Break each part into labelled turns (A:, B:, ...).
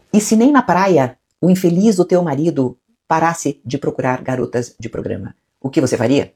A: E se nem na praia o infeliz do teu marido parasse de procurar garotas de programa, o que você faria?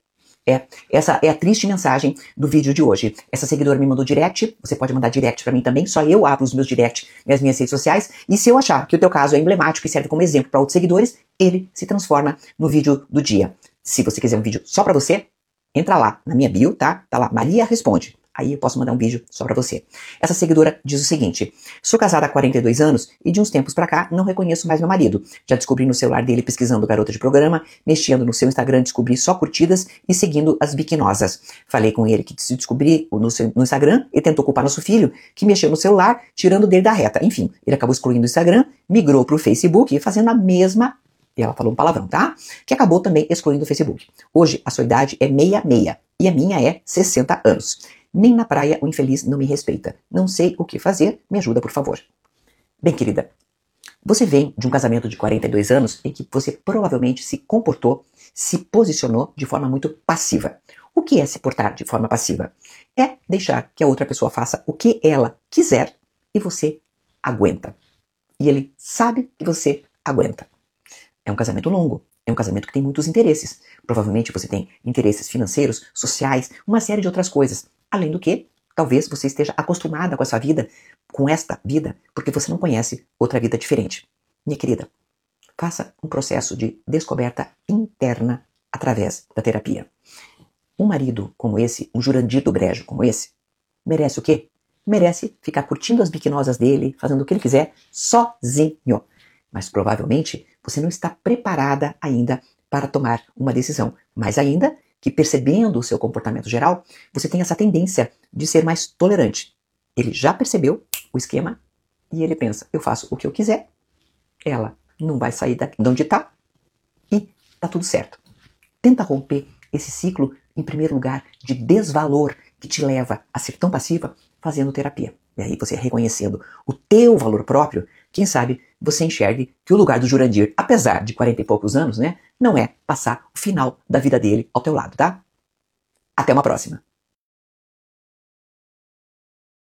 A: Essa é a triste mensagem do vídeo de hoje. Essa seguidora me mandou direct, você pode mandar direct pra mim também, só eu abro os meus direct nas minhas redes sociais, e se eu achar que o teu caso é emblemático e serve como exemplo para outros seguidores, ele se transforma no vídeo do dia. Se você quiser um vídeo só pra você, entra lá na minha bio, tá? Tá lá, Maria Responde. Aí eu posso mandar um vídeo só pra você. Essa seguidora diz o seguinte: sou casada há 42 anos e de uns tempos pra cá não reconheço mais meu marido. Já descobri no celular dele pesquisando garota de programa, mexendo no seu Instagram descobri só curtidas e seguindo as biquinosas. Falei com ele que se descobri no Instagram e tentou culpar nosso filho, que mexeu no celular, tirando dele da reta. Enfim, ele acabou excluindo o Instagram, migrou pro Facebook e fazendo a mesma... E ela falou um palavrão, tá? Que acabou também excluindo o Facebook. Hoje a sua idade é 66 e a minha é 60 anos. Nem na praia o infeliz não me respeita. Não sei o que fazer, me ajuda por favor. Bem, querida, você vem de um casamento de 42 anos em que você provavelmente se comportou, se posicionou de forma muito passiva. O que é se portar de forma passiva? É deixar que a outra pessoa faça o que ela quiser e você aguenta. E ele sabe que você aguenta. É um casamento longo, é um casamento que tem muitos interesses. Provavelmente você tem interesses financeiros, sociais, uma série de outras coisas. Além do que, talvez você esteja acostumada com essa vida, com esta vida, porque você não conhece outra vida diferente. Minha querida, faça um processo de descoberta interna através da terapia. Um marido como esse, um Jurandir do Brejo como esse, merece o quê? Merece ficar curtindo as biquinosas dele, fazendo o que ele quiser, sozinho. Mas provavelmente você não está preparada ainda para tomar uma decisão. Mais ainda, que percebendo o seu comportamento geral, você tem essa tendência de ser mais tolerante. Ele já percebeu o esquema e ele pensa, eu faço o que eu quiser, ela não vai sair de onde está e tá tudo certo. Tenta romper esse ciclo, em primeiro lugar, de desvalor que te leva a ser tão passiva fazendo terapia. E aí você reconhecendo o teu valor próprio, quem sabe você enxergue que o lugar do Jurandir, apesar de 40 e poucos anos, né, não é passar o final da vida dele ao teu lado, tá? Até uma próxima.